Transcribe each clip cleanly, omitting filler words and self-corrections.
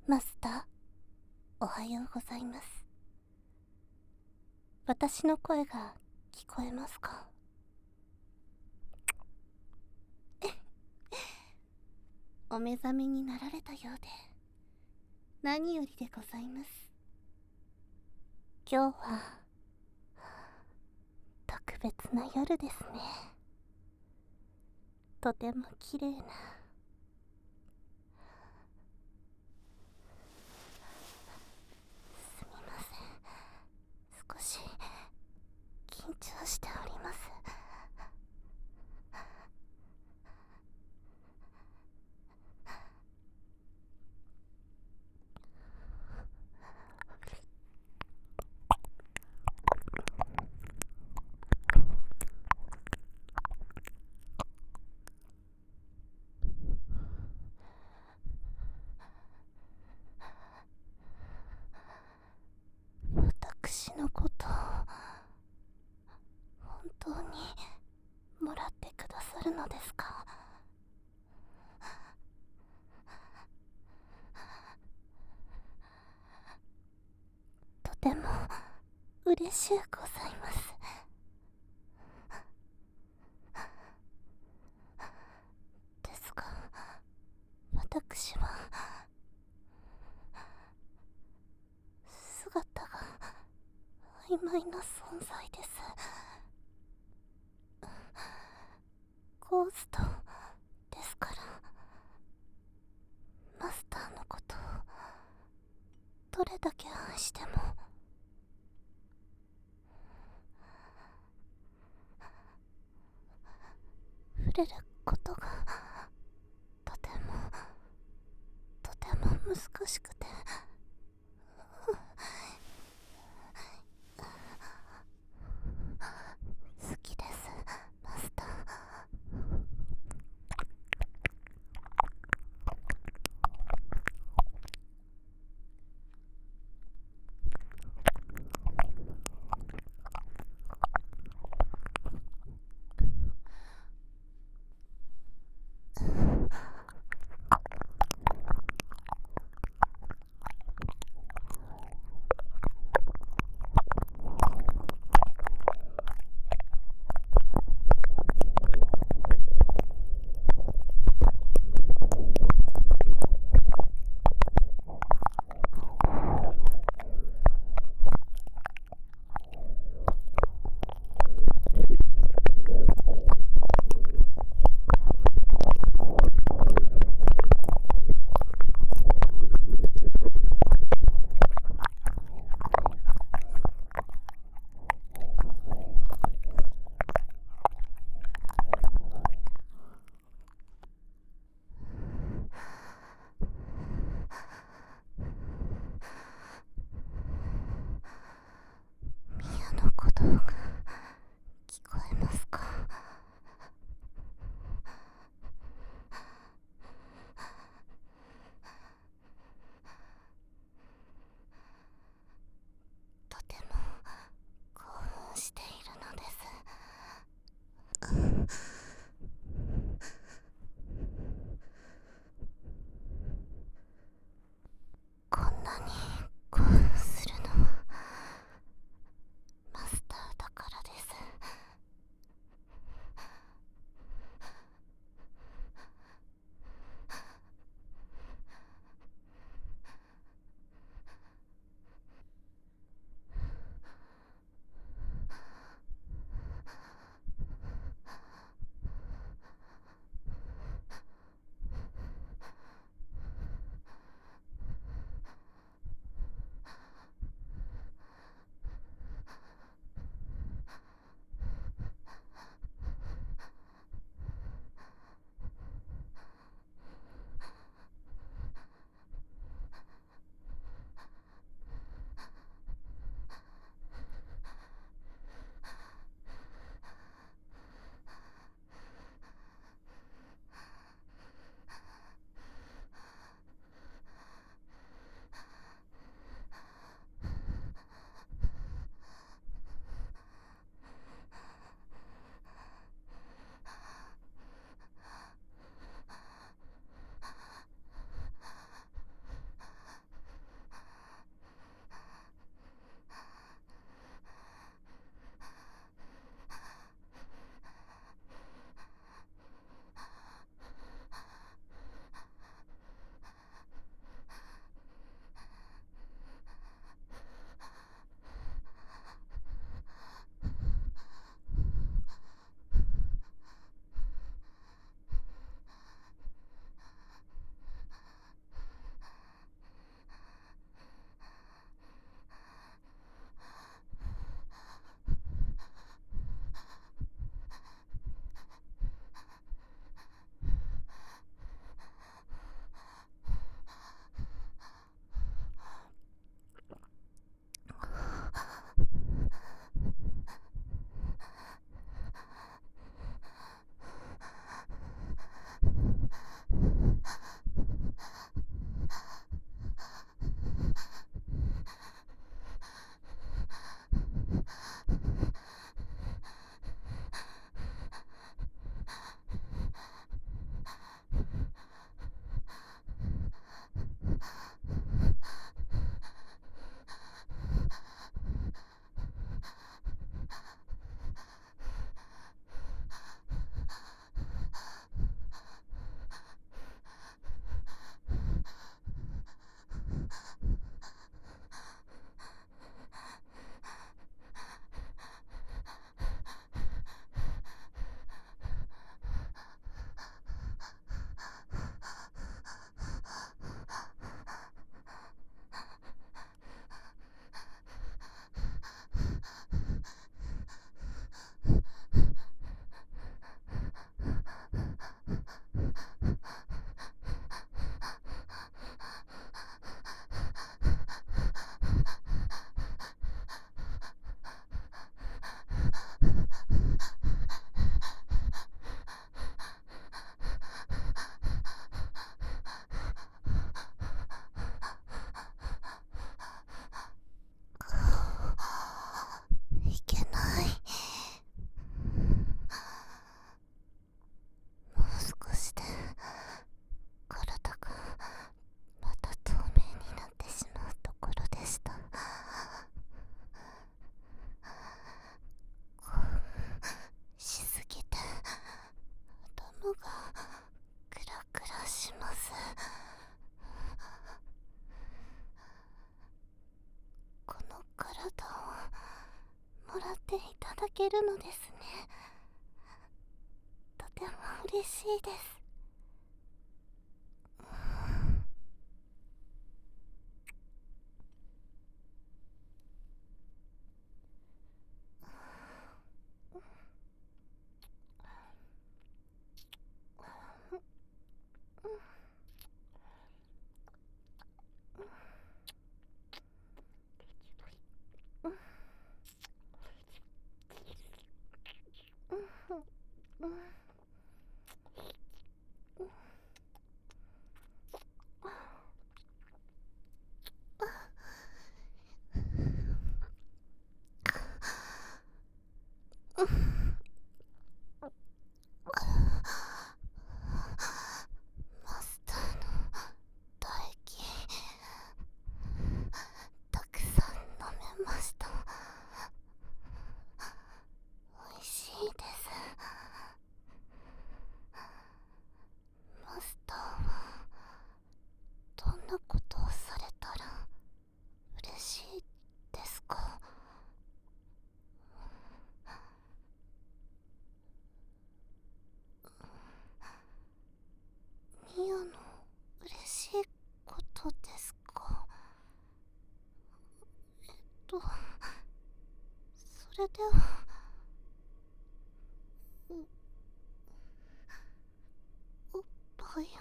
マスター、おはようございます。私の声が聞こえますか？お目覚めになられたようで何よりでございます。今日は特別な夜ですね。とても綺麗な。すみません、少し緊張しております。私のことを本当にもらってくださるのですか？とても嬉しゅうございます。ですが、私は姿が曖昧な存在です。ゴーストですから、マスターのことをどれだけ愛しても触れることがとてもとても難しくて、好きです、マスター。 けるのですね。とても嬉しいです。マスターの唾液たくさん飲めました。おいしいです。マスターはどんなことをされたら嬉しいですか？ミアの嬉しいことですか？と、それでは、おっぱい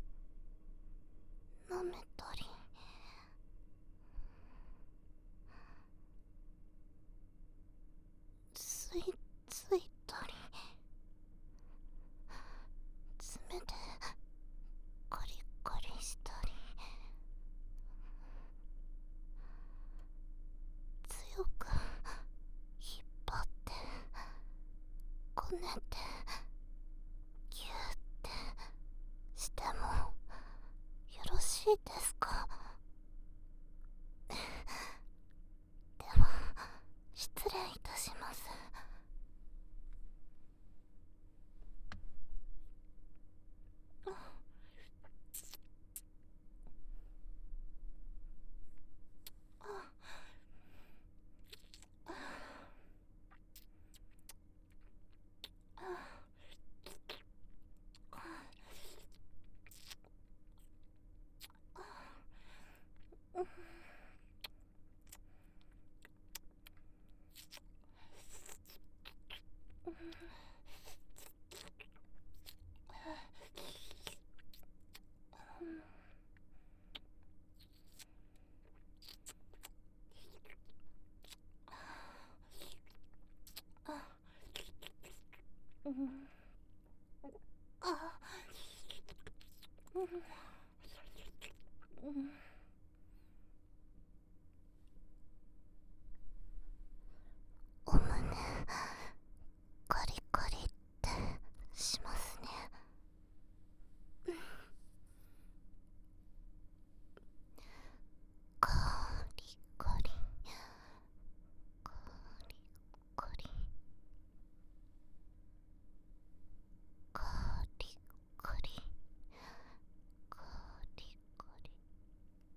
を舐めたり、ついついたり、爪でカリカリしたり、強く引っ張ってこねてギューってしてもよろしいですか？では失礼いたします。お胸カリカリってしますね。カリカリカリカリカリカリカリカリ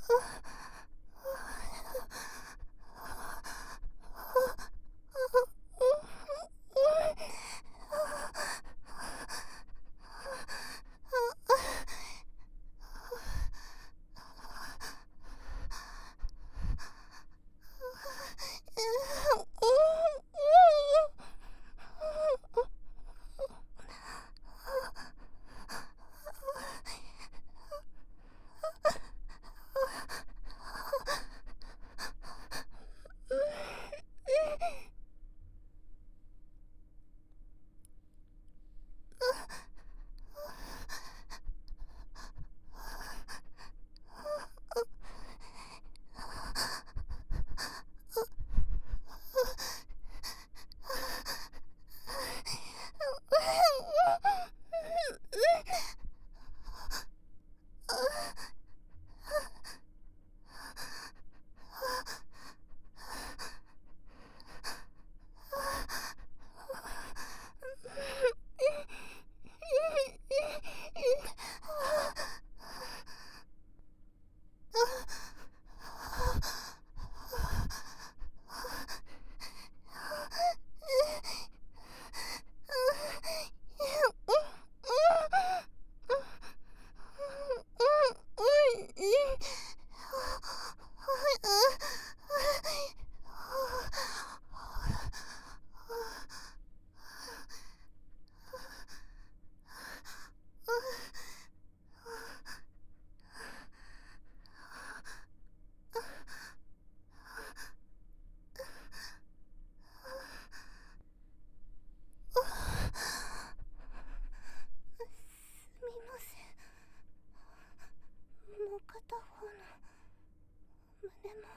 片方の胸も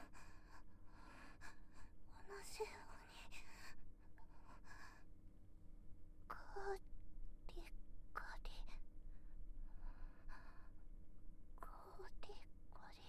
同じようにカリカリカリカリ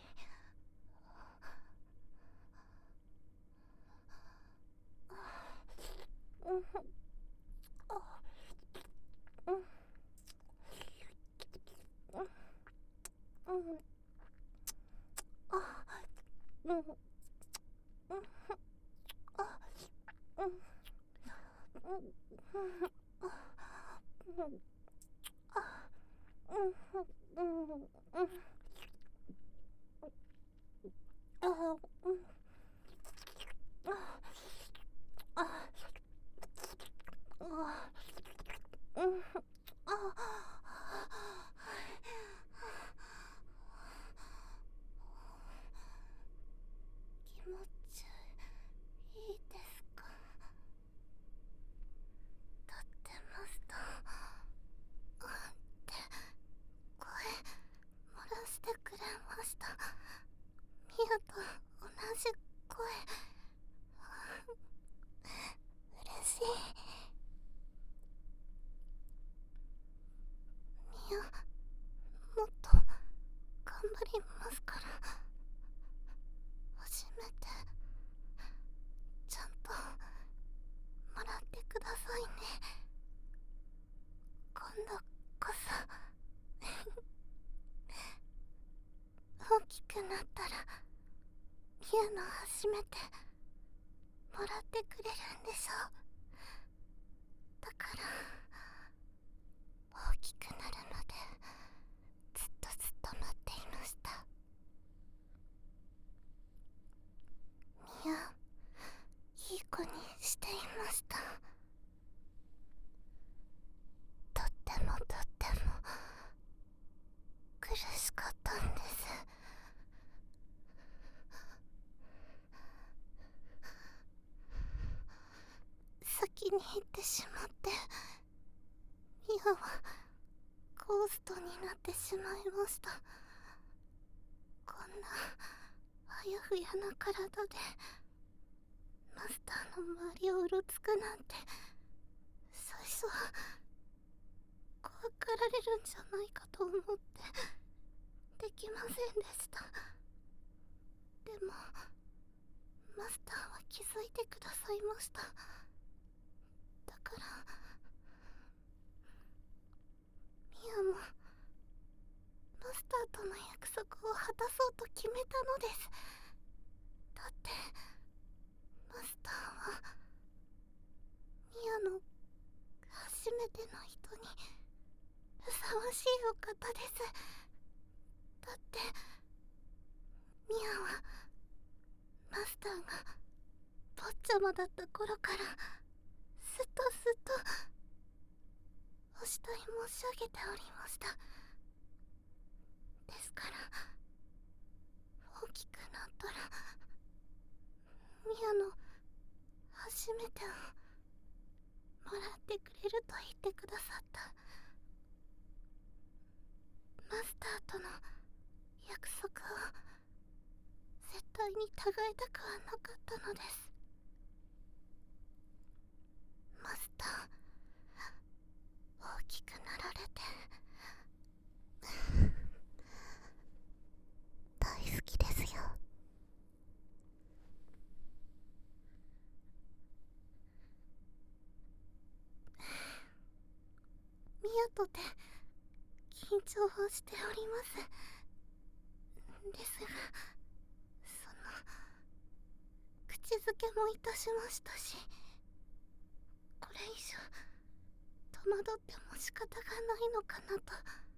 気持ちいいですか？とってもストって声漏らしてくれました。ミアと同じ声。嬉しい。ミア、もっと頑張りますから。初めてちゃんともらってくださいね。今度こそ大きくなったらミアの初めてもらってくれるんでしょ。だから大きくなるまでずっと待っていました。ミア、いい子にしていました。とっても苦しかったんです。先に行ってしまってミアはゴーストになってしまいました。こんなあやふやな体でマスターの周りをうろつくなんて、最初は怖がられるんじゃないかと思ってできませんでした。でもマスターは気づいてくださいました。だからミアもマスターとの約束を果そうと決めたのです。だってマスターはミアの初めての人にふさわしいお方です。だってミアはマスターが坊ちゃまだった頃からずっとお慕い申し上げておりました。ですから大きくなったらミアの初めてをもらってくれると言ってくださった。マスターとの約束を絶対に違えたくはなかったのです。マスター、大きくなられて大好きですよ。ミアとて緊張をしております。ですが口づけもいたしましたし、これ以上戸惑っても仕方がないのかなと。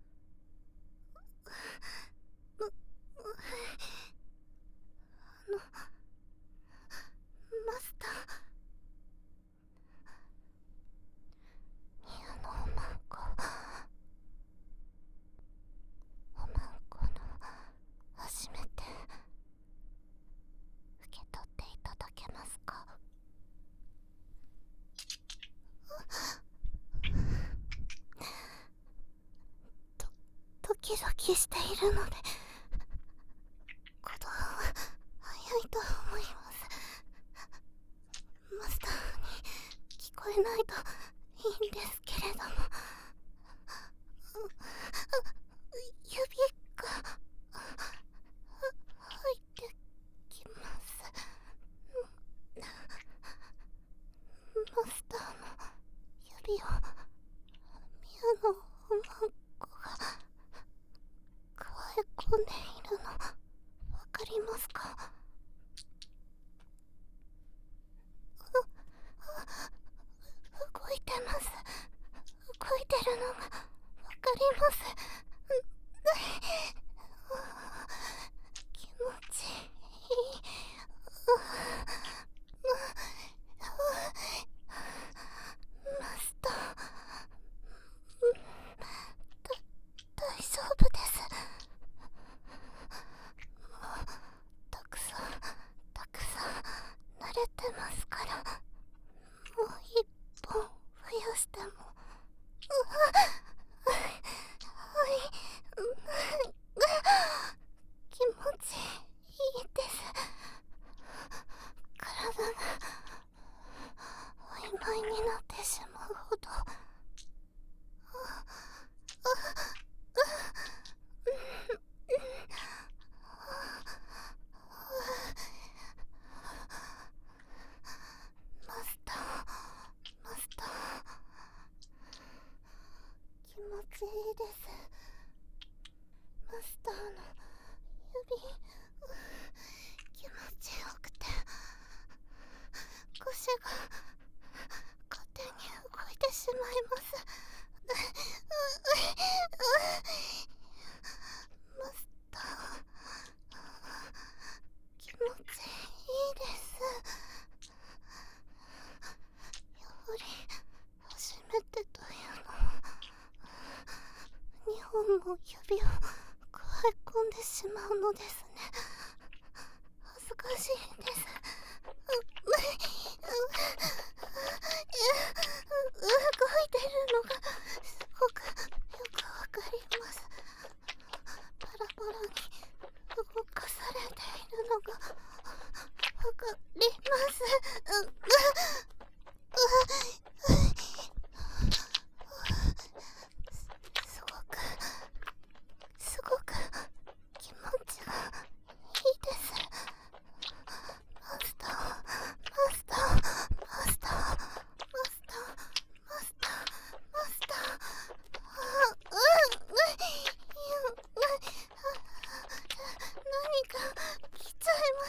マスター、ミアのおまんこの初めて受け取っていただけますか？ドキドキしているので鼓動は早いと思います。マスターに聞こえないといいんですけれども、指が入ってきます。マスターの指をミアのおまんこがくわえ込んでいるのわかりますか？動いてます。動いてるのがわかります。気持ちいい。マスター、大丈夫です。もうたくさん慣れてますから、もう一本増やしても。はい、気持ちいいです。体が曖昧になってしまうほど。マスター、気持ちいいです。マスターの指、気持ちよくて腰が勝手に動いてしまいます。マスター、気持ちいいです。やはり初めてというのは2本も指をくわえ込んでしまうのですね。恥ずかしいです。動いてるのがすごくよくわかります。バラバラに動かされているのがわかります。すごく気持ちがいいです。マスター、マスター、マスター、マスター、マスター、マスター。 何か来ちゃいます。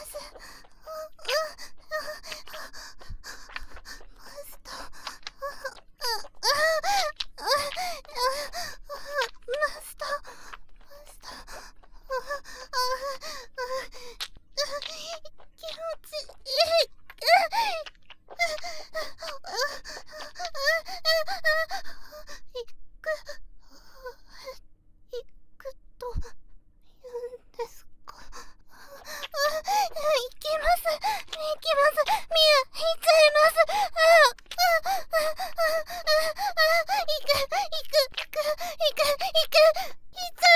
マスター、マスター、マスター、気持ちいい。行くと言うんですか。行きます、行きます。ミア、行っちゃいます。行く、行く、行く、行く、行く、行っちゃ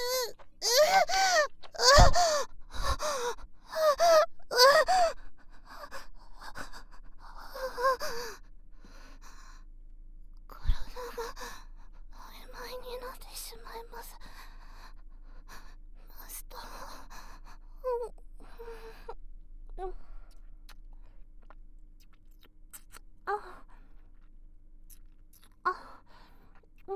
体が曖昧になってしまいます。マスター、あ、あ、うん、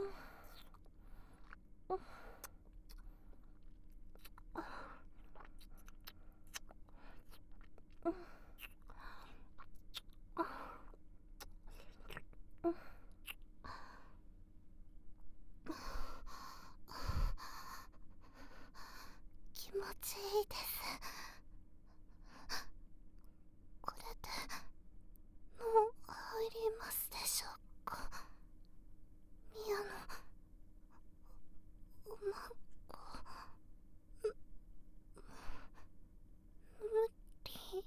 気持ちいいです。これでもう入りますでしょうか。ミアのおまんこ、無理。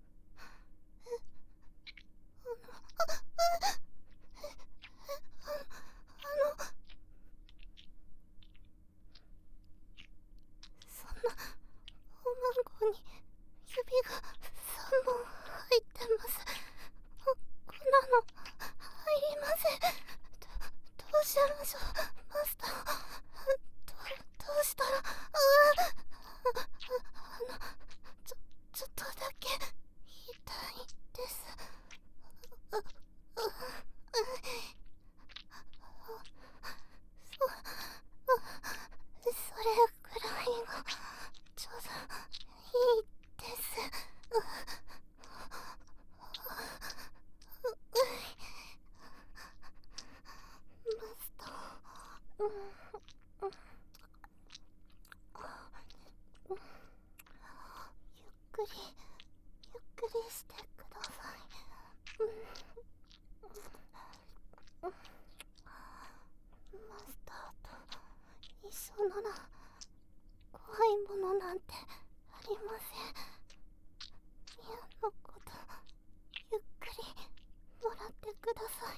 そんなおまんこに指が3本入ってます。こんなの入りません。どうしましょう、マスター。どうしたら。ちょっとだけ痛いです。それくらいがちょうどいいです。マスター、ゆっくりゆっくりしてください。マスターと一緒なら怖いものなんてありません。ミアのことゆっくりもらってください。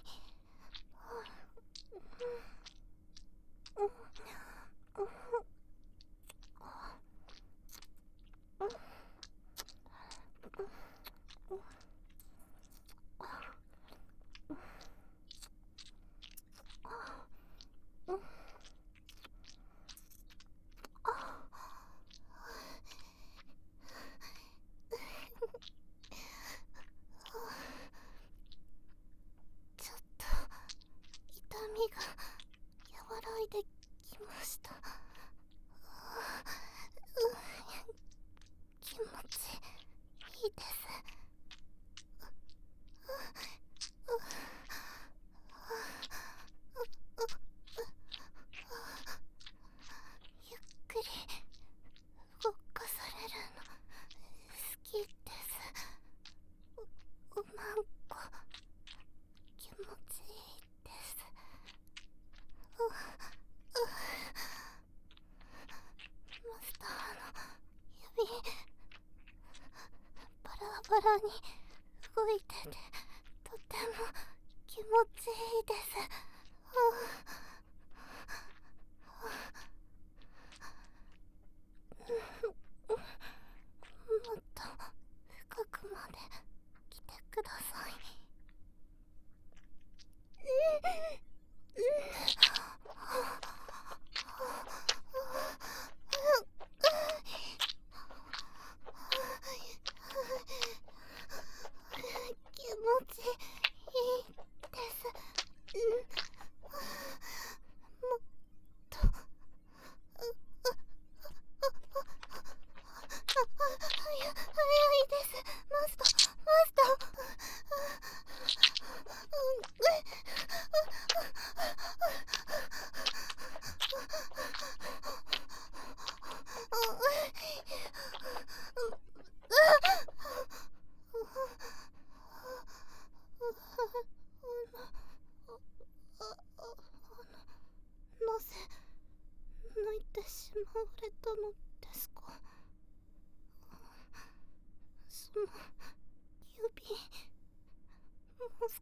ちょっと痛みが和らいできました。気持ちいいです。ゆっくり動かされるの好きです。おまんこ気持ちいいです。マスターの指バラバラに動いててとても気持ちいいです。もっと深くまで来てください。気持ちいいです。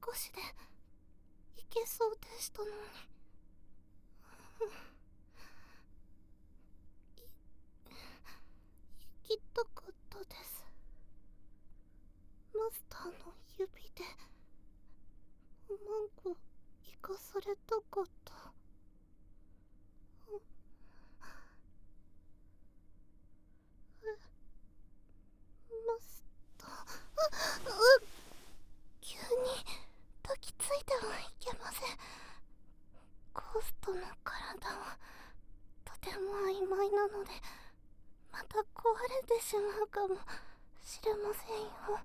少しでいけそうでしたのに。行きたかったです。マスターの指でマンゴ生かされたかった。マスター、急に抱きついてはいけません。ゴーストの体はとても曖昧なので、また壊れてしまうかもしれませんよ。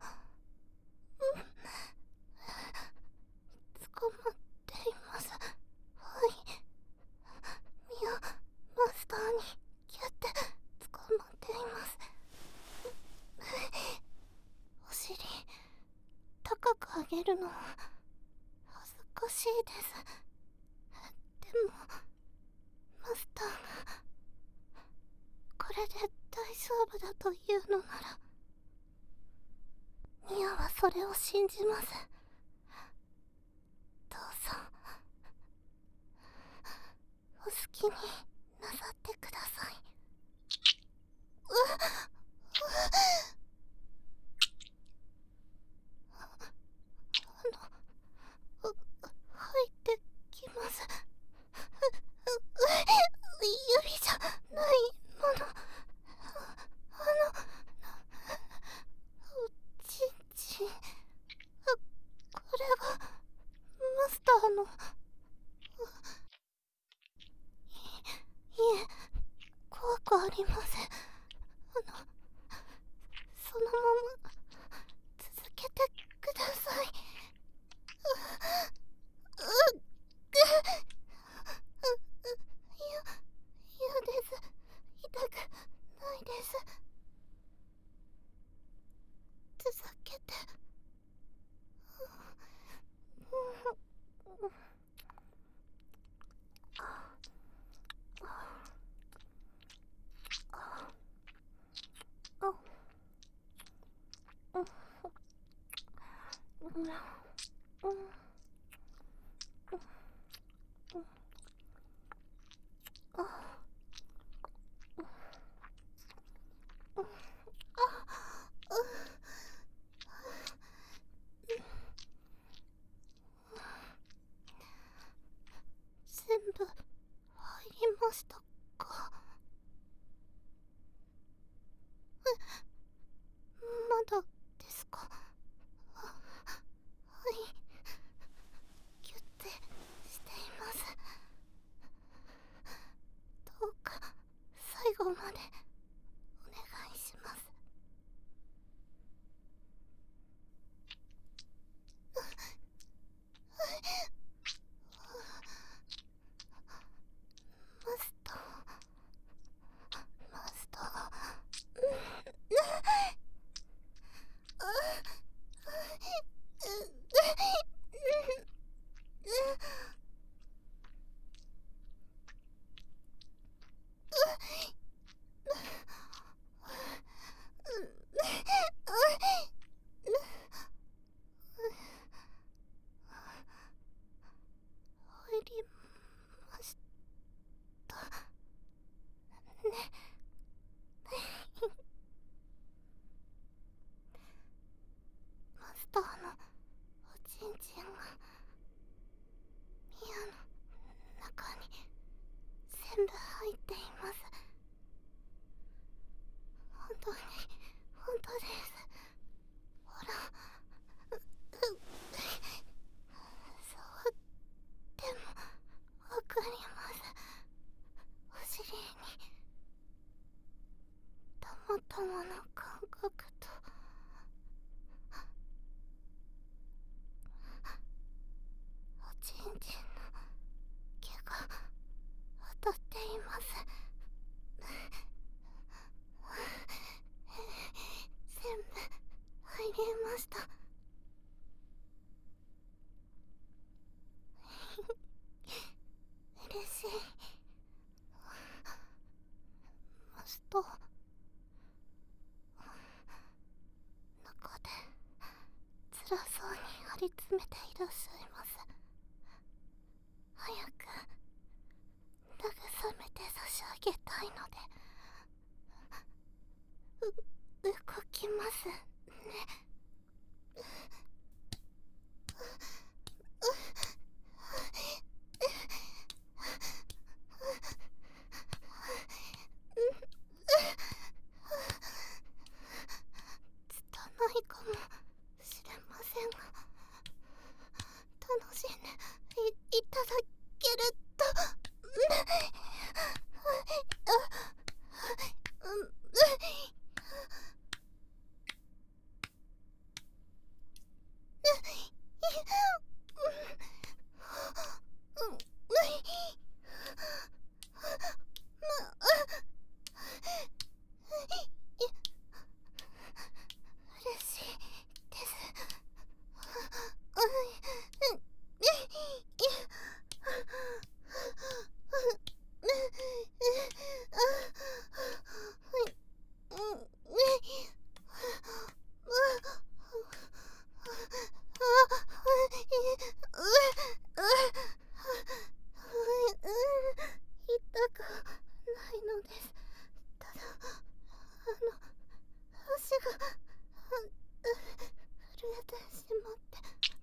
捕まっています。はい。ミア、マスターにギュッて捕まっています。お尻高く上げるのは恥ずかしいです。でもマスターがこれで大丈夫だというのなら、ミアはそれを信じます。どうぞお好きになさってください。入ってきます。指じゃないもの。おちんちん。これがマスターの。いえ、怖くありません。そのまま続けてください。嫌です。痛くないです。続けて。全部入りましたか？まだですか？はい、ギュッてしています。どうか最後までお願いします。マスター、マスター。入りましたね。マスターのおちんちんがミアの中に全部入っています。本当に本当です。ほら、触ってもわかります。お尻にたまたまの感覚とおちんちんの毛が当たっています。全部入りました。嬉しい。マスター、 り詰めていらっしゃいます。早く慰めて差し上げたいので。動きますね。拙いかもしれませんが、楽しんでいただけると。嬉しいです。痛くないのです。ただ足が震えてしまって。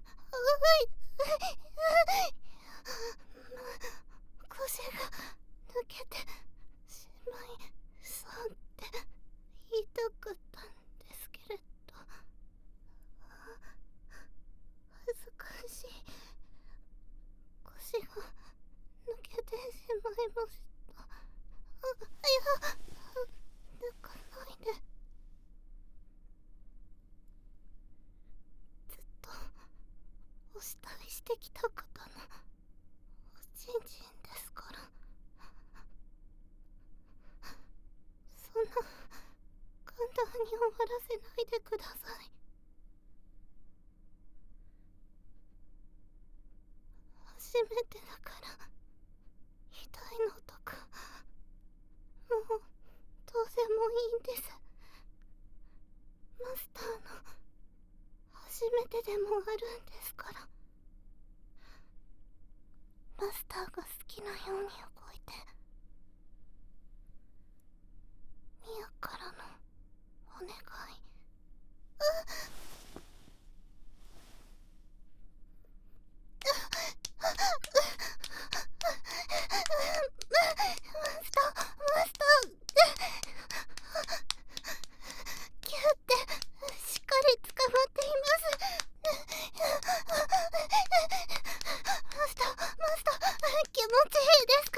腰が抜けてしまいそうって言いたかったんですけれど、恥ずかしい。腰が抜けてしまいました。いや、抜かないで。ずっとお慕いしてきた方のおちんちんですから。そんな簡単に終わらせないでください。初めてだから痛いのとかもうどうでもいいんです。マスターの初めてでもあるんですから。マスターが好きなように動いて、ミアからのお願い。マスターキューってしっかり捕まっています。マスター気持ちいいですか？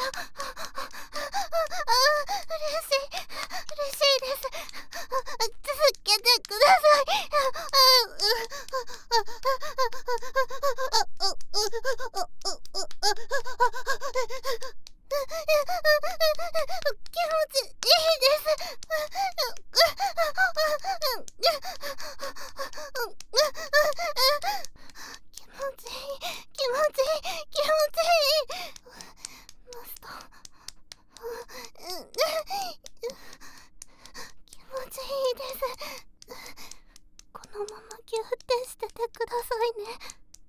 嬉しいです。続けてください。気持ちいいです。気持ちいい。マスター気持ちいいです。このままギューってしててくださいね。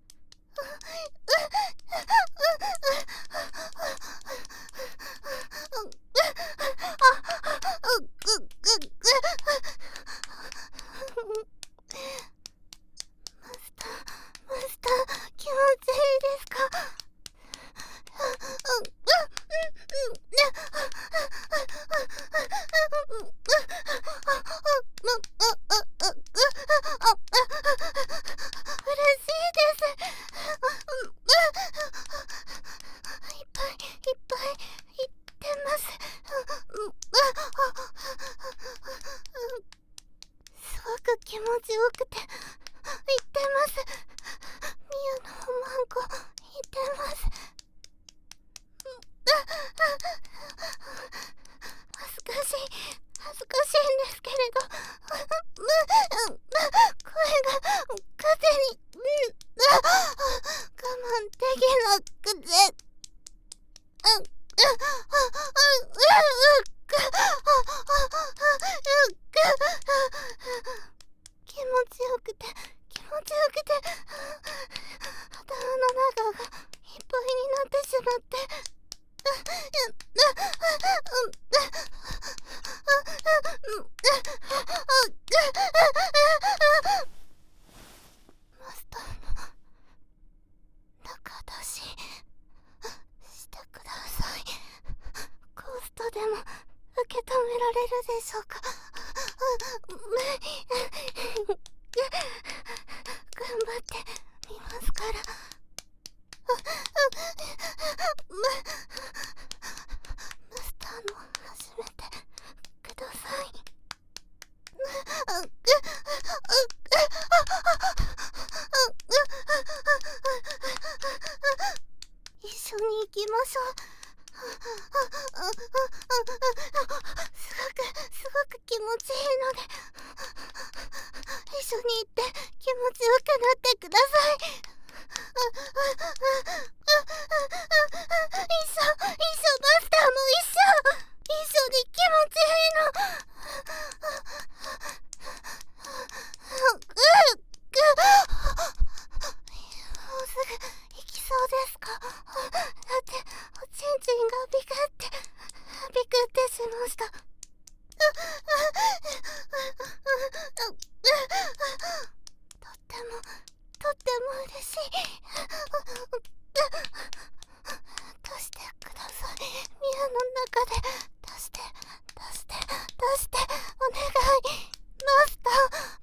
マスター気持ちいいですか？嬉しいです。いっぱい言ってます。すごく気持ちよくて言ってます。ミアのおまんこ言ってます。恥ずかしいんですけれど、声が風に我慢できなくて。気持ちよくてマスターの中出ししてください。ゴーストでも受け止められるでしょうか。頑張ってみますから。マスターの始めてください。一緒に行きましょう。すごく気持ちいいので一緒に行って気持ちよくなってください。一緒マスターも一緒に気持ちいいの。もうすぐ行きそうですか？だっておちんちんがビクってしました。とっても嬉しい。出してください。宮の中で出してお願い。マスター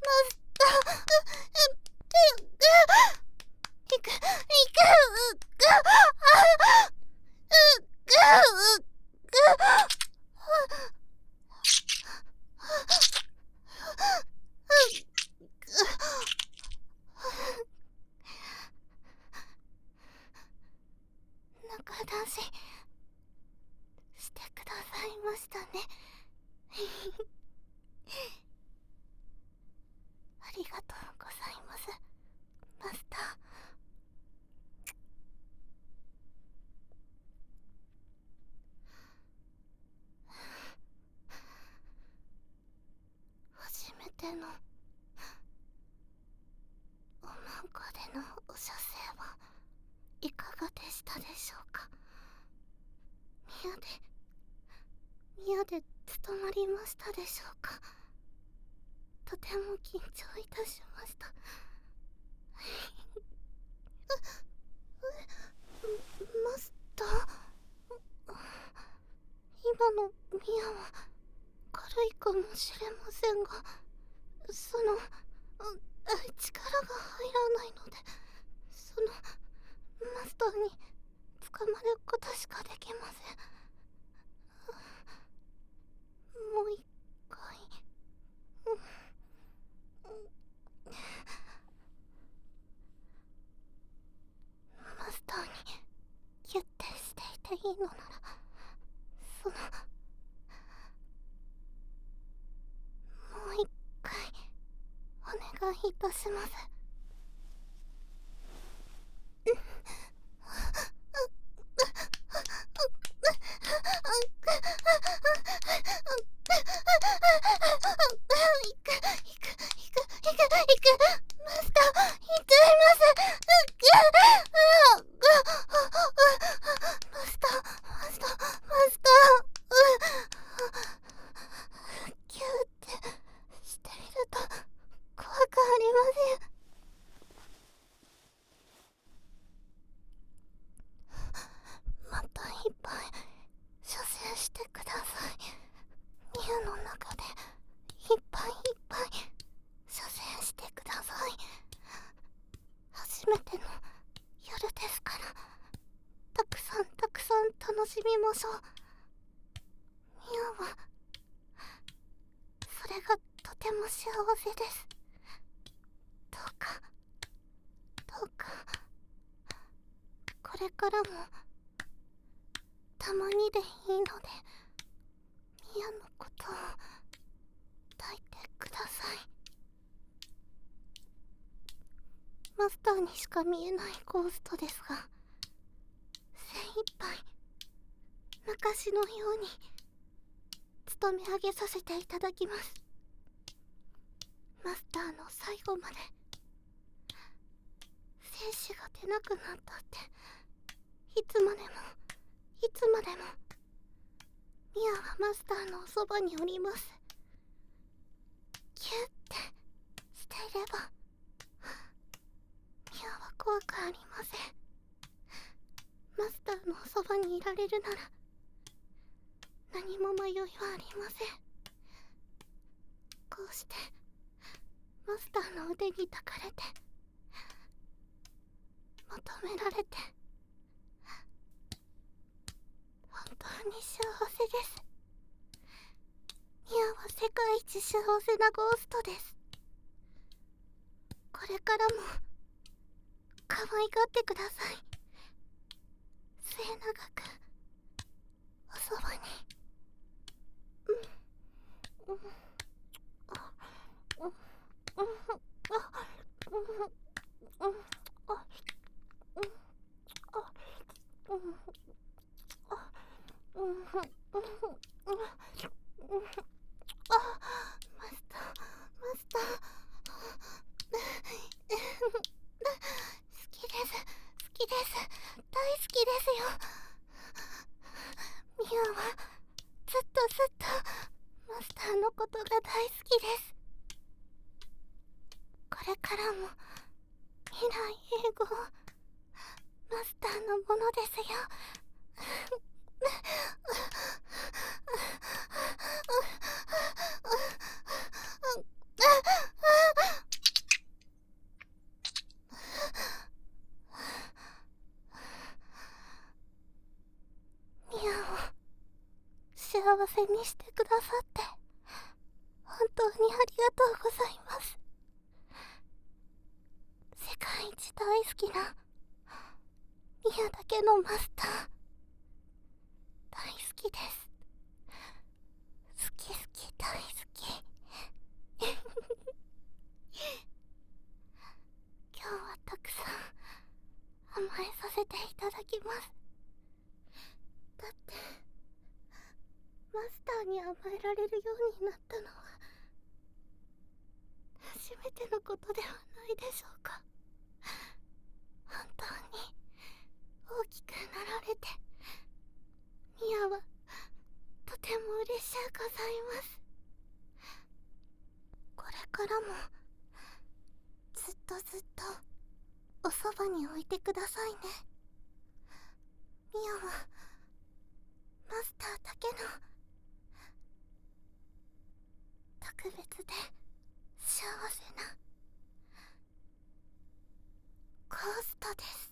行く中出ししてくださいましたね。ありがとうございます、マスター。初めてのおまんこでのお射精はいかがでしたでしょうか。宮で務まりましたでしょうか。とても緊張いたしました。マスター、今の宮は軽いかもしれませんが、力が入らないので、マスターに捕まることしかできません。もう一回。マスターにギュッてしていていいのなら、もう一回お願いいたします。マスター、行っちゃいます。マスター、キューってしてみると怖くありません。またいっぱい射精してください。宮の中でいっぱい射精してください。初めての夜ですから、たくさん楽しみましょう。宮はそれがとても幸せです。どうかこれからもたまにでいいので宮のことを抱いてください。マスターにしか見えないゴーストですが、精一杯昔のように務め上げさせていただきます。マスターの最後まで精子が出なくなったっていつまでもミアはマスターのおそばにおります。キュッてしていればミアは怖くありません。マスターのおそばにいられるなら何も迷いはありません。こうしてマスターの腕に抱かれて求められて本当に幸せです。ミアは世界一幸せなゴーストです。これからも可愛がってください。末永くおそばに。マスター、マスター。好きです、好きです、大好きですよ。ミアはずっとマスターのことが大好きです。これからも未来永劫マスターのものですよ。ミアを幸せにしてくださって本当にありがとうございます。世界一大好きなミアだけのマスター大好きです。好き好き大好き。今日はたくさん甘えさせていただきます。だってマスターに甘えられるようになったのは初めてのことではないでしょうか。本当に大きくなられてミアはとても嬉しゅうございます。これからもずっとおそばに置いてくださいね。ミアはマスターだけの特別で幸せなゴーストです。